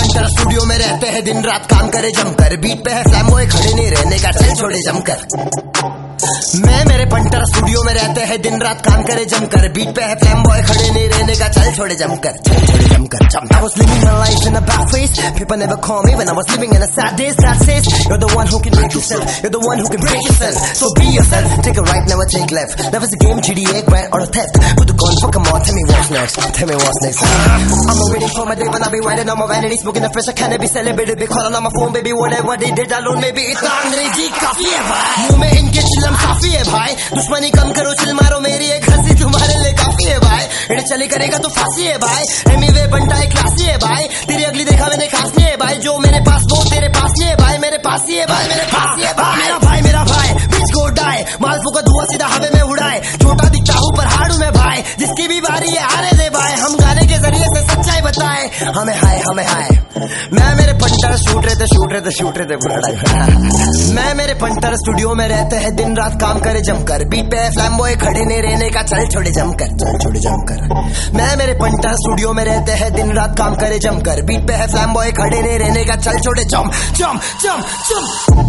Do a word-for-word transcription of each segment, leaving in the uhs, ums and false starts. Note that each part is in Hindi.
पंटर स्टूडियो में रहते हैं, दिन रात काम करे जमकर, बीट पे है फ्लैम्बॉय खड़े नहीं रहने का, चल छोड़े जमकर। मैं मेरे पंटर स्टूडियो में रहते हैं, दिन रात काम करे जमकर, बीट पे है फ्लैम्बॉय खड़े नहीं रहने का, चल छोड़े जमकर, चल छोड़े जमकर। I was living my life in a bad face. People never call me when I was living in a sad days. That says you're the one who can make yourself. You're the one who can break yourself. So be yourself. Take a right, never take left. Never a game, G D A, grand or a theft. Put the gun, fuck 'em all. Tell me what's next. Tell me what's next. I'm waiting for my day when I be riding on my vanity, smoking the fresh. I can't be celebrated, be calling on my phone, baby. Whatever they did alone, maybe इतना अंग्रेजी काफी है भाई. मुंह में इनके चिल्लम काफी है भाई. दुश्मनी कम करो, चिल मारो, मेरी एक हंसी तुम्हारे लिए काफी है भाई. इन्हें चली करेगा तो फांसी है भाई. एमीवे बंटा एक क्लासी है भाई. तेरी अगली देखा मैंने खास नहीं है भाई. जो मेरे पास वो तेरे पास नहीं है भाई. मेरे पास ही है भाई, मेरे पास ही है भाई. मेरा भाई मेरा भाई बीच को उड़ाए, मालफू का धुआं सीधा हवे में उड़ाए. छोटा दिखता हूँ पर हाड़ू में भाई. जिसकी भी बारी है आने दे भाई. हम गाने के जरिए से सच्चाई बताए. हमें हाय हमें हाय. मैं मेरे पंटर शूट रहे थे शूट रहे थे शूट रहे थे मैं मेरे पंटर स्टूडियो में रहते हैं, दिन रात काम करे जमकर, बीट पे फ्लैम्बॉय खड़े नहीं रहने का, चल छोड़े जमकर, चल छोड़े जमकर। मैं मेरे पंटर स्टूडियो में रहते हैं, दिन रात काम करे जमकर, बीट पे है फ्लैम्बॉय खड़े नहीं रहने का, चल छोड़े जम जम जम जम।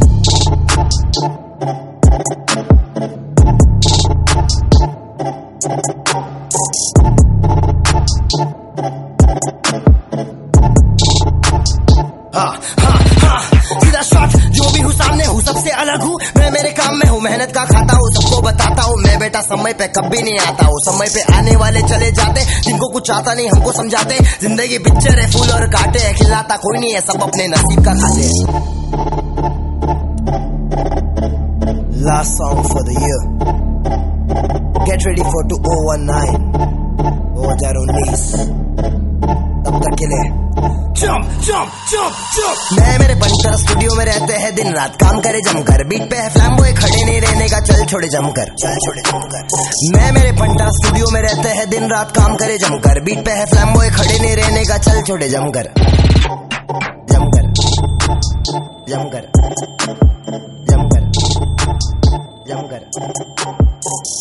हाँ हाँ हाँ सीधा शॉट, जो भी हूँ सामने हूँ, सबसे अलग हूँ मैं, मेरे काम में हूँ, मेहनत का खाता हूँ, सबको बताता हूँ मैं बेटा समय पे कभी नहीं आता हूँ. समय पे आने वाले चले जाते, जिनको कुछ आता नहीं हमको समझाते. जिंदगी पिक्चर है, फूल और कांटे है, खिलाता कोई नहीं है, सब अपने नसीब का खाते. Last song for the year. Get ready for two thousand nineteen. दो हज़ार उन्नीस. तब तक के लिए जंप जंप जंप जंप. मैं मेरे पंटर स्टूडियो में रहते हैं, दिन रात काम करे जमकर, बीट पे है फ्लैम्बॉय खड़े नहीं रहने का, चल छोड़े जमकर, चल छोड़े जमकर. मैं मेरे पंटर स्टूडियो में रहते हैं, दिन रात काम करे जमकर, बीट पे है फ्लैम्बॉय खड़े नहीं रहने का, चल छोड़े जमकर, जमकर जमकर जमकर जमकर.